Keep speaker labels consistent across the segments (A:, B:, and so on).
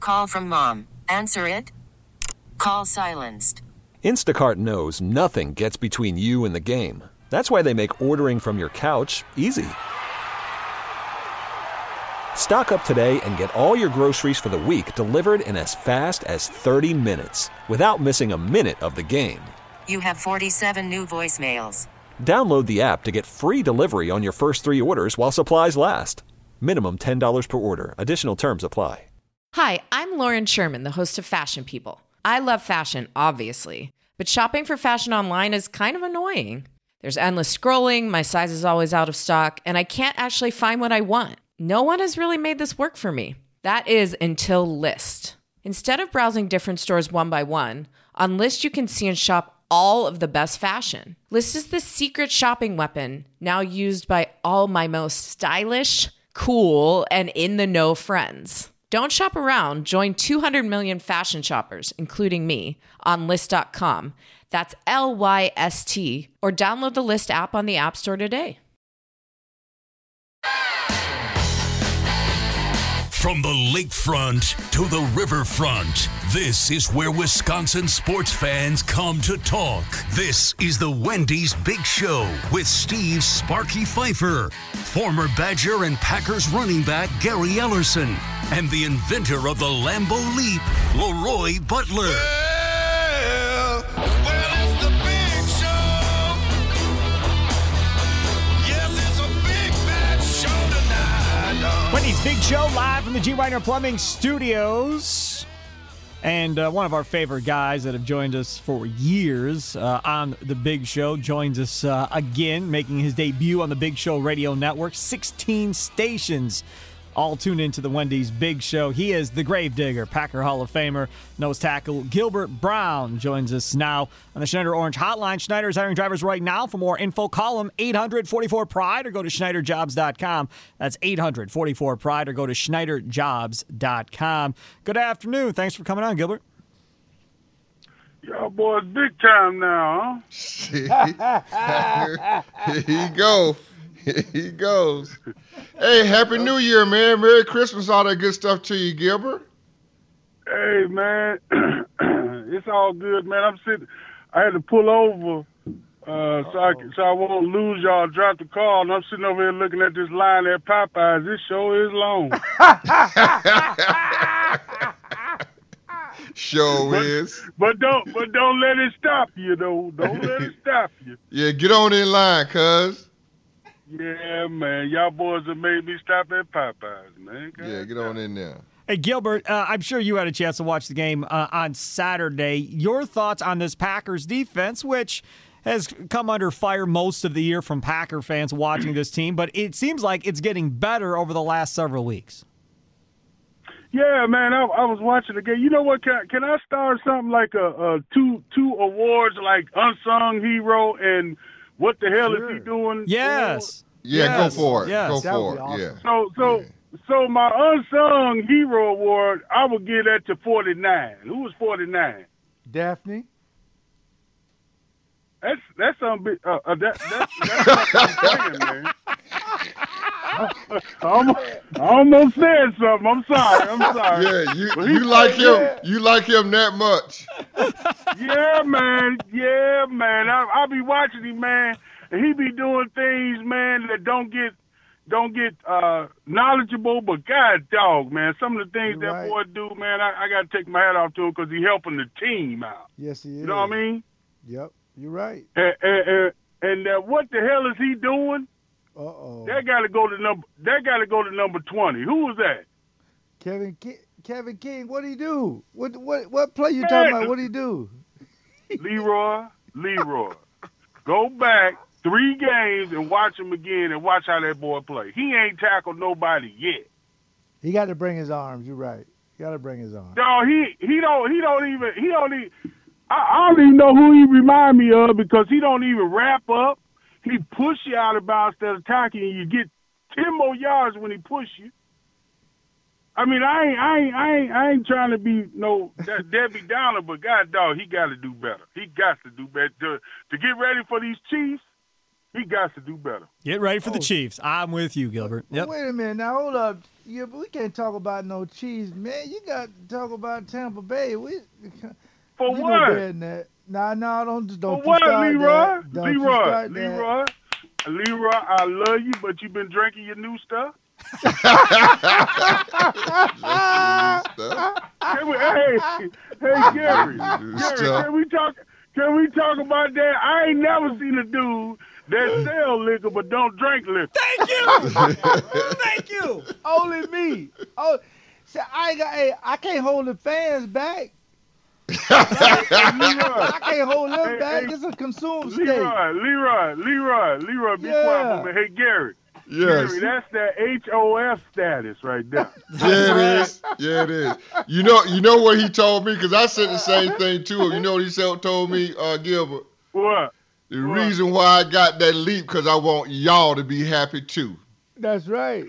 A: Call from mom. Answer it. Call silenced.
B: Instacart knows nothing gets between you and the game. That's why they make ordering from your couch easy. Stock up today and get all your groceries for the week delivered in as fast as 30 minutes without missing a minute of the game.
A: You have 47 new voicemails.
B: Download the app to get free delivery on your first 3 orders while supplies last. Minimum $10 per order. Additional terms apply.
C: Hi, I'm Lauren Sherman, the host of Fashion People. I love fashion, obviously, but shopping for fashion online is kind of annoying. There's endless scrolling, my size is always out of stock, and I can't actually find what I want. No one has really made this work for me. That is until Lyst. Instead of browsing different stores one by one, on Lyst you can see and shop all of the best fashion. Lyst is the secret shopping weapon now used by all my most stylish, cool, and in-the-know friends. Don't shop around. Join 200 million fashion shoppers, including me, on Lyst.com. That's Lyst, or download the Lyst app on the App Store today.
D: From the lakefront to the riverfront, this is where Wisconsin sports fans come to talk. This is the Wendy's Big Show with Steve Sparky Pfeiffer, former Badger and Packers running back Gary Ellerson, and the inventor of the Lambeau Leap, Leroy Butler.
E: Well, it's the Big Show. Yes, it's a big, bad show tonight.
F: Wendy's Big Show live from the G. Reiner Plumbing Studios. And one of our favorite guys that have joined us for years on the Big Show joins us again, making his debut on the Big Show Radio Network. 16 stations all tuned into the Wendy's Big Show. He is the Gravedigger, Packer Hall of Famer, nose tackle Gilbert Brown joins us now on the Schneider Orange Hotline. Schneider is hiring drivers right now. For more info, call him 800-44-PRIDE or go to SchneiderJobs.com. That's 800-44-PRIDE or go to SchneiderJobs.com. Good afternoon. Thanks for coming on, Gilbert.
G: Y'all boys big time now,
H: huh? Here he go. Here he goes. Hey, Happy New Year, man. Merry Christmas, all that good stuff to you, Gilbert.
G: Hey, man. It's all good, man. I had to pull over so I won't lose y'all, drop the call, and I'm sitting over here looking at this line at Popeyes. This show is long. But don't let it stop you, though. Don't let it stop you.
H: Yeah, get on in line, cuz.
G: Yeah, man. Y'all boys have made me stop at Popeyes, man.
H: Yeah, get on in there.
F: Hey, Gilbert, I'm sure you had a chance to watch the game on Saturday. Your thoughts on this Packers defense, which has come under fire most of the year from Packer fans watching this team, but it seems like it's getting better over the last several weeks.
G: Yeah, man, I was watching the game. You know what? Can I start something like a two awards, like unsung hero and what the hell is he doing?
F: Yes.
H: Yeah, go for it.
F: Yes.
H: Go for it. Awesome.
G: Yeah. So my unsung hero award, I would give that to 49. Who was 49?
I: Daphne.
G: That's something. That's something, man. I almost said something. I'm sorry.
H: Yeah, you like him. You like him that much.
G: Yeah, man. I be watching him, man, and he be doing things, man, that don't get knowledgeable. But God, dog, man, some of the things that boy do, man, I got to take my hat off to him because he helping the team out.
I: Yes, he is.
G: You know what I mean?
I: Yep, you're right.
G: And what the hell is he doing? That got to go to number 20. Who was that?
I: Kevin King. What did he do? What play you talking about? What did he do?
G: Leroy. Go back 3 games and watch him again and watch how that boy play. He ain't tackled nobody yet.
I: He got to bring his arms. You're right. He got to bring his arms.
G: No, he don't even. I don't even know who he remind me of because he don't even wrap up. He push you out of bounds instead of attacking you. You get 10 more yards when he push you. I mean, I ain't trying to be no Debbie Downer, but God, dog, he got to do better. He got to do better to get ready for these Chiefs. He got to do better.
F: Get ready for the Chiefs. I'm with you, Gilbert. Yep.
I: Wait a minute. Now, hold up. Yeah, but we can't talk about no Chiefs, man. You got to talk about Tampa Bay.
G: For
I: we
G: what?
I: know better than that. No, don't
G: For
I: you
G: what,
I: start
G: Leroy?
I: that. Don't you start that.
G: Leroy, I love you, but you been drinking your new stuff? Hey, Gary, can we talk about that? I ain't never seen a dude that sell liquor but don't drink liquor.
F: Thank you. Thank you.
I: Only me. Oh, see, I can't hold the fans back. I can't hold them back. It's a consumed state.
G: Leroy, be quiet for me. Hey, Gary.
H: Yes.
G: Gary, that's that HOF status right there.
H: Yeah, it is. Yeah, it is. You know what he told me? Because I said the same thing to him. You know what he told me, Gilbert?
G: What?
H: The reason why I got that leap because I want y'all to be happy too.
I: That's right.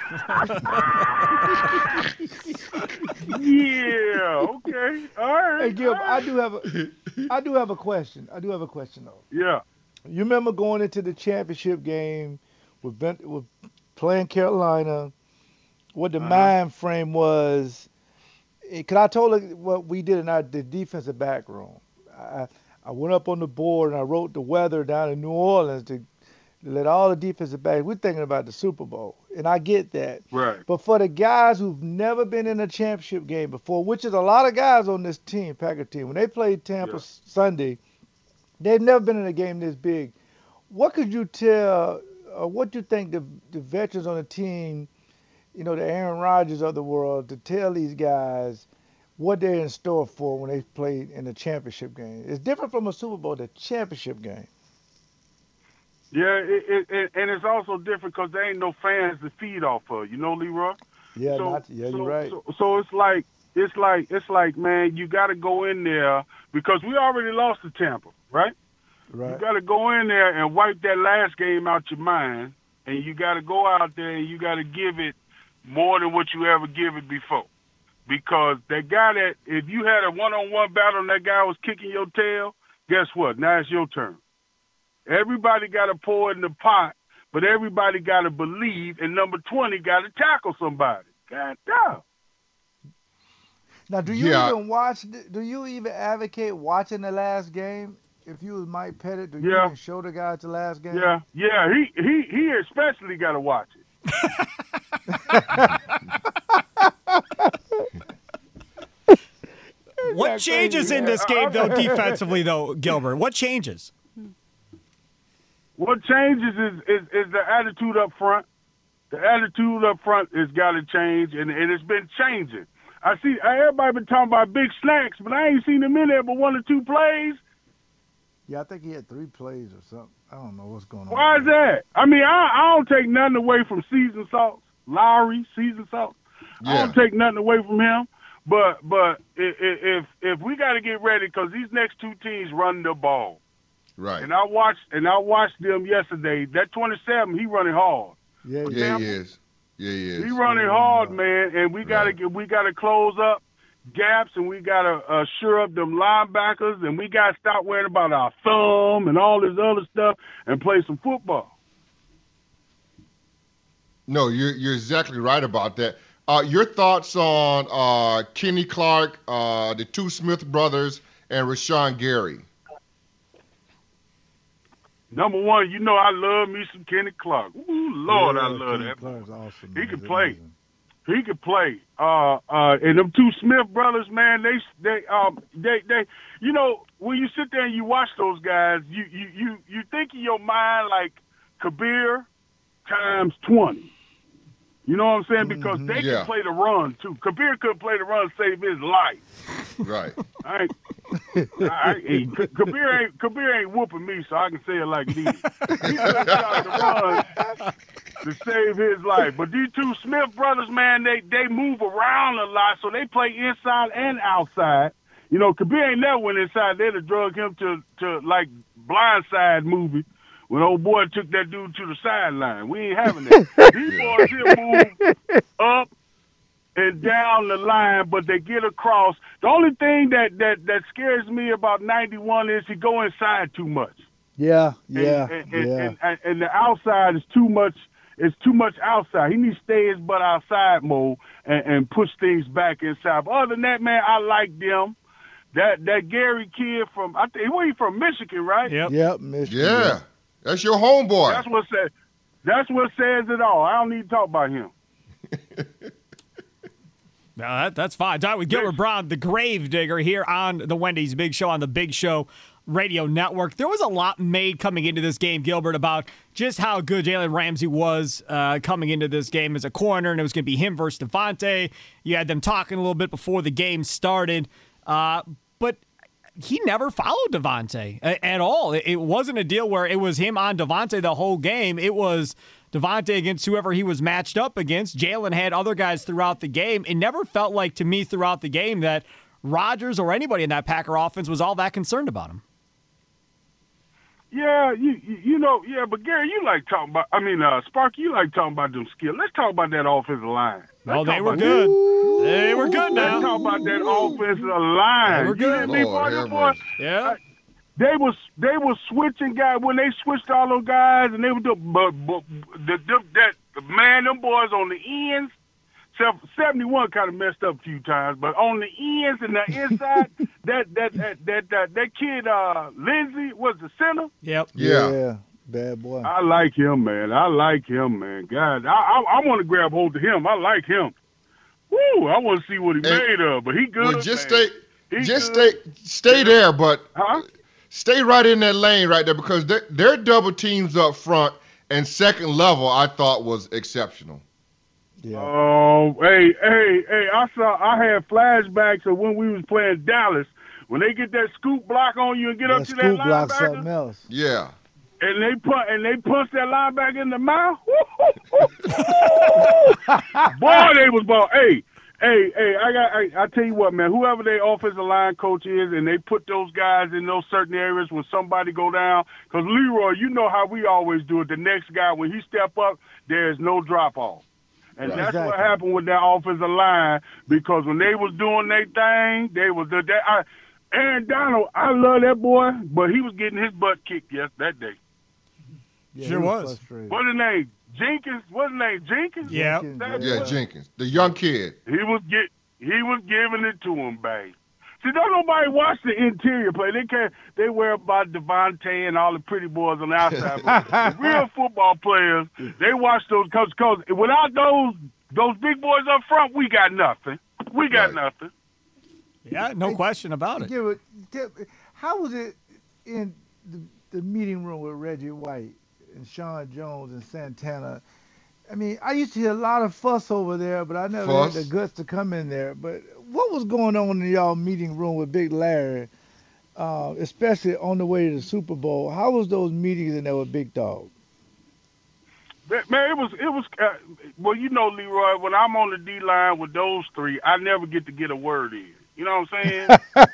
G: Yeah. Okay. All right.
I: Hey, Gilbert,
G: right.
I: I do have a question. Though.
G: Yeah.
I: You remember going into the championship game with playing Carolina, what the mind frame was? Because I told her what we did in the defensive back room. I went up on the board and I wrote the weather down in New Orleans to let all the defensive backs. We're thinking about the Super Bowl, and I get that.
G: Right.
I: But for the guys who've never been in a championship game before, which is a lot of guys on this team, Packer team, when they played Tampa Sunday, they've never been in a game this big. What could you tell? What do you think the veterans on the team, the Aaron Rodgers of the world, to tell these guys what they're in store for when they play in the championship game? It's different from a Super Bowl, the championship game.
G: Yeah, and it's also different because there ain't no fans to feed off of. You know, Leroy.
I: Yeah, you're right.
G: So it's like, man, you got to go in there because we already lost to Tampa, right?
I: Right.
G: You got to go in there and wipe that last game out your mind, and you got to go out there and you got to give it more than what you ever give it before. Because that guy if you had a one-on-one battle and that guy was kicking your tail, guess what? Now it's your turn. Everybody got to pour it in the pot, but everybody got to believe, and number 20 got to tackle somebody. God damn.
I: Now, do you even advocate watching the last game? If you was Mike Pettit, do you even show the guys the last game?
G: Yeah. He especially got to watch
F: it. What changes in this game, though, defensively, though, Gilbert? What changes?
G: What changes is the attitude up front. The attitude up front has got to change, and it's been changing. I see everybody been talking about big snacks, but I ain't seen him in there but 1 or 2 plays.
I: Yeah, I think he had 3 plays or something. I don't know what's going on.
G: Why is that? I mean, I don't take nothing away from seasoned salts. Lowry, seasoned salts. Yeah. I don't take nothing away from him. But if we got to get ready because these next 2 teams run the ball.
H: Right.
G: And I watched them yesterday. That 27, he running hard.
I: Yeah,
H: he is. Yeah, he is.
G: He running hard, man. And we gotta close up gaps, and we gotta shore up them linebackers, and we gotta stop worrying about our thumb and all this other stuff and play some football.
H: No, you're exactly right about that. Your thoughts on Kenny Clark, the 2 Smith brothers, and Rashawn Gary?
G: Number 1, I love me some Kenny Clark. Ooh, Lord, I love
I: Kenny
G: that.
I: Clark's awesome.
G: He can play. He could play. And them 2 Smith brothers, man, they when you sit there and you watch those guys, you think in your mind like Kabir times 20. You know what I'm saying? Because they can play the run too. Kabir couldn't play the run, save his life.
H: Right.
G: All right. Kabir ain't whooping me, so I can say it like this. He couldn't stop the run to save his life. But these 2 Smith brothers, man, they move around a lot, so they play inside and outside. Kabir ain't never went inside. They'd have drug him to like Blindside movie when old boy took that dude to the sideline. We ain't having that. These boys here move up and down the line, but they get across. The only thing that scares me about 91 is he go inside too much.
I: Yeah,
G: And the outside is too much. It's too much outside. He needs to stay his butt outside mode and push things back inside. But other than that, man, I like them. That Gary kid from, I think, where he from? Michigan, right?
I: Yep, Michigan.
H: Yeah, that's your homeboy.
G: That's what says it all. I don't need to talk about him.
F: No, that's fine. Talking with Gilbert Brown, the Gravedigger, here on the Wendy's Big Show on the Big Show Radio Network. There was a lot made coming into this game, Gilbert, about just how good Jalen Ramsey was coming into this game as a corner, and it was going to be him versus Devontae. You had them talking a little bit before the game started, but he never followed Devontae at all. It wasn't a deal where it was him on Devontae the whole game. It was Devontae against whoever he was matched up against. Jalen had other guys throughout the game. It never felt like to me throughout the game that Rodgers or anybody in that Packer offense was all that concerned about him.
G: Yeah, you know, yeah, but Gary, you like talking about, Sparky, you like talking about them skills. Let's talk about that offensive line.
F: Well, they were good. They were good now.
G: Let's talk about that offensive line.
F: They were good.
G: Boy? Yeah. They was switching guys when they switched all those guys, and they were them boys on the ends. 71 kind of messed up a few times, but on the ends and the inside, that kid Lindsey was the center.
F: Yep.
H: Yeah.
I: Bad boy.
G: I like him, man. God, I want to grab hold of him. I like him. Woo! I want to see what he made of, but he good.
H: Well, stay there, but stay right in that lane right there because their double teams up front and second level I thought was exceptional.
I: Yeah.
G: Oh, hey! I had flashbacks of when we was playing Dallas. When they get that scoop block on you and get up to that linebacker.
I: Block something else.
H: Yeah.
G: And they punch that linebacker in the mouth. Boy, they was ball. Hey! I tell you what, man. Whoever their offensive line coach is, and they put those guys in those certain areas when somebody go down. Because Leroy, you know how we always do it. The next guy, when he step up, there's no drop off. And that's what happened with that offensive line because when they was doing their thing, they was Aaron Donald, I love that boy, but he was getting his butt kicked that day.
I: Yeah,
F: sure was.
G: What's his name? Jenkins? What's his name? Jenkins?
F: Yeah.
H: Jenkins, the young kid.
G: He was giving it to him, babe. See, don't nobody watch the interior play. They worry about Devontae and all the pretty boys on the outside. But the real football players, they watch those because without those big boys up front, we got nothing. We got nothing.
F: Yeah, no question about it.
I: How was it in the meeting room with Reggie White and Sean Jones and Santana? I mean, I used to hear a lot of fuss over there, but I never had the guts to come in there. But what was going on in y'all meeting room with Big Larry, especially on the way to the Super Bowl? How was those meetings in there with Big Dog?
G: Man, it was. Well, you know, Leroy, when I'm on the D line with those three, I never get to get a word in. You know what I'm saying?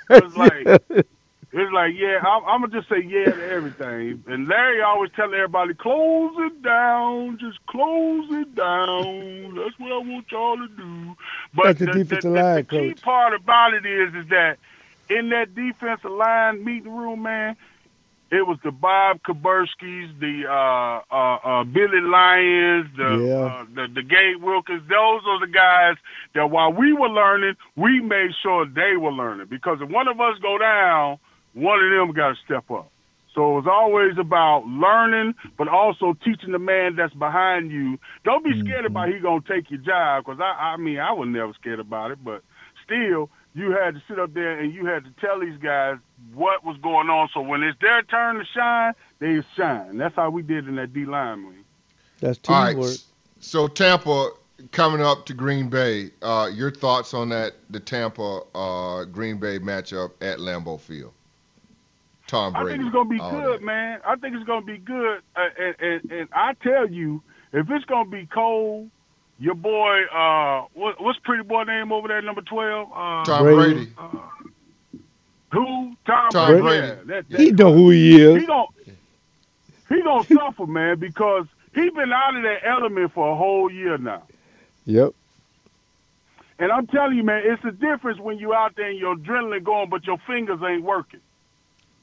G: It's like, yeah, I'm gonna just say yeah to everything. And Larry always telling everybody, close it down, just close it down. That's what I want y'all to do. But the key part about it is that in that defensive line meeting room, man, it was the Bob Kuberskis, the Billy Lyons, the Gabe Wilkins. Those are the guys that while we were learning, we made sure they were learning. Because if one of us go down, one of them got to step up. So it was always about learning, but also teaching the man that's behind you. Don't be scared about he going to take your job, because I was never scared about it, but still, you had to sit up there and you had to tell these guys what was going on. So when it's their turn to shine, they shine. That's how we did in that D-line, man.
I: That's teamwork.
H: All right. So Tampa coming up to Green Bay. Your thoughts on the Tampa Green Bay matchup at Lambeau Field? Tom Brady.
G: I think it's going to be good, man. I think it's going to be good. And I tell you, if it's going to be cold, your boy, what's pretty boy name over there, number 12?
H: Tom Brady.
G: Who? Tom Brady. Yeah,
I: he know who he is.
G: He gonna suffer, man, because he been out of that element for a whole year now.
I: Yep.
G: And I'm telling you, man, it's a difference when you out there and your adrenaline going, but your fingers ain't working.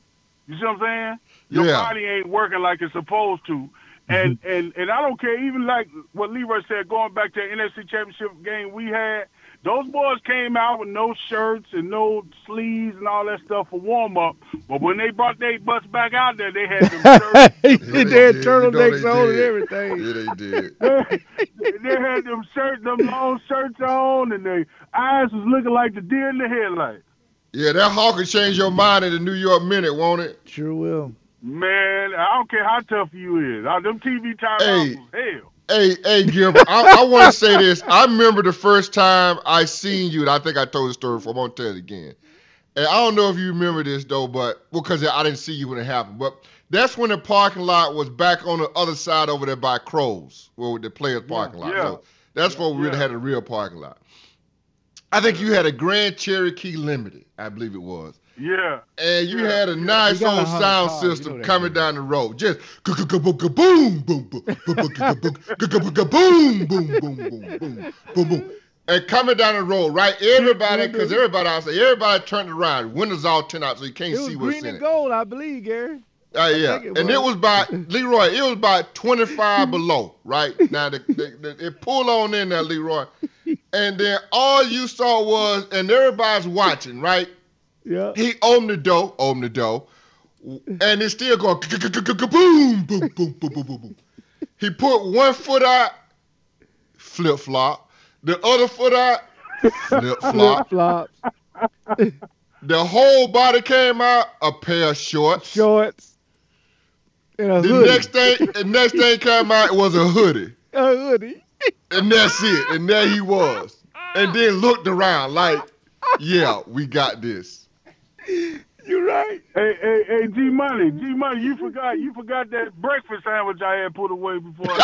G: You see what I'm saying? Your body ain't working like it's supposed to. And and I don't care, even like what Leroy said, going back to the NFC Championship game we had, those boys came out with no shirts and no sleeves and all that stuff for warm-up. But when they brought their butts back out there, they had them shirts.
I: They had turtlenecks on and everything.
H: Yeah, they did.
G: They had them long shirts on, and their eyes was looking like the deer in the headlight.
H: Yeah, that Hawk will change your mind in the New York Minute, won't it?
I: Sure will.
G: Man, I don't care how tough you is. Them TV timeouts was hell.
H: Hey, Gilbert, I want to say this. I remember the first time I seen you, and I think I told the story before. I'm going to tell it again. And I don't know if you remember this, though, because I didn't see you when it happened. But that's when the parking lot was back on the other side over there by Crow's, where the players' parking lot.
G: Yeah.
H: So that's where we really had a real parking lot. I think you had a Grand Cherokee Limited, I believe it was.
G: Yeah.
H: And you had a nice old sound system coming down the road. Just boom, boom, boom, boom, boom, boom, boom, boom, boom. And coming down the road, right? Everybody turned around. Windows all turned out so you can't see what's in it.
I: Green and gold, I believe, Gary.
H: Yeah. And it was by, Leroy, it was by 25 below, right? Now, it pulled on in there, Leroy. And then all you saw was, and everybody's watching, right?
I: Yeah.
H: He opened the door, and it's still going boom, boom, boom, boom, boom, boom, boom. He put one foot out, flip flop. The other foot out, flip flop. The whole body came out, a pair of shorts.
I: And a
H: the
I: hoodie.
H: next thing came out, it was a hoodie.
I: A hoodie.
H: And that's it. And there he was. And then looked around like, yeah, we got this.
I: You're right.
G: Hey, G-Money, you forgot that breakfast sandwich I had put away before.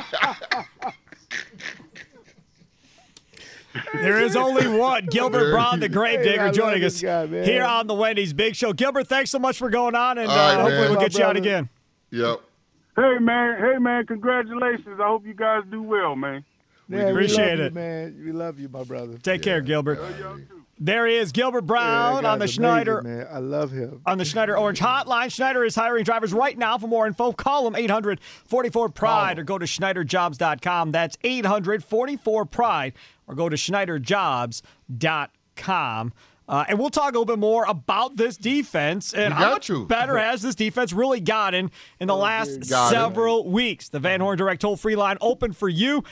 F: There is only one. Gilbert Brown, the Grave Digger, joining us here on the Wendy's Big Show. Gilbert, thanks so much for going on, and hopefully we'll get you out again.
H: Yep.
G: Hey, man, congratulations. I hope you guys do well, man.
I: Yeah,
F: appreciate it.
I: Man. We love you, my brother.
F: Take care, Gilbert. There he is, Gilbert Brown on the Schneider.
I: Man. I love him.
F: On the Schneider Orange Hotline. Schneider is hiring drivers right now. For more info, call them 800-44-PRIDE or go to SchneiderJobs.com. That's 800-44-PRIDE or go to SchneiderJobs.com. And we'll talk a little bit more about this defense and how much better has this defense really gotten in the last several weeks. The Van Horn Direct toll-free line open for you,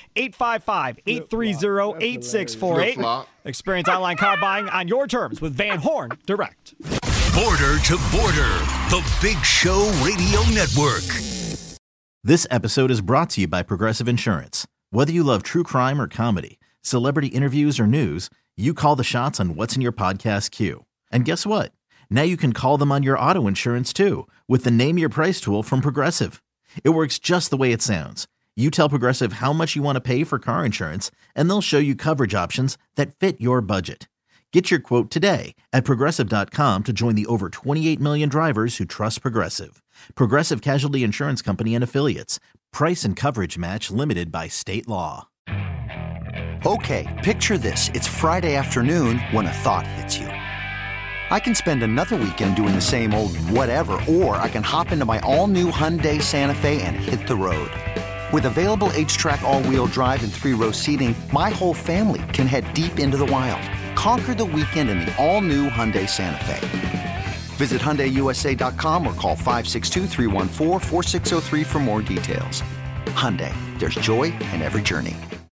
F: 855-830-8648. Experience online car buying on your terms with Van Horn Direct.
D: Border to Border, the Big Show Radio Network.
J: This episode is brought to you by Progressive Insurance. Whether you love true crime or comedy, celebrity interviews or news, you call the shots on what's in your podcast queue. And guess what? Now you can call them on your auto insurance too with the Name Your Price tool from Progressive. It works just the way it sounds. You tell Progressive how much you want to pay for car insurance, and they'll show you coverage options that fit your budget. Get your quote today at Progressive.com to join the over 28 million drivers who trust Progressive. Progressive Casualty Insurance Company and Affiliates. Price and coverage match limited by state law.
K: Okay, picture this. It's Friday afternoon when a thought hits you. I can spend another weekend doing the same old whatever, or I can hop into my all-new Hyundai Santa Fe and hit the road. With available H-Track all-wheel drive and 3-row seating, my whole family can head deep into the wild. Conquer the weekend in the all-new Hyundai Santa Fe. Visit HyundaiUSA.com or call 562-314-4603 for more details. Hyundai, there's joy in every journey.